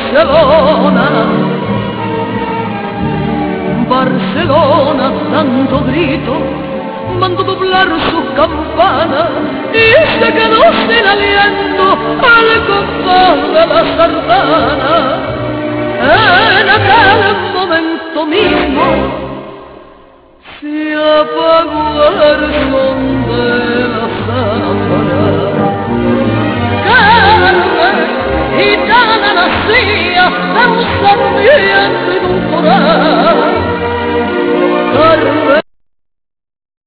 Barcelona, Barcelona, tanto grito, mandó doblar su campana y se quedó sin aliento al compás de la sardana.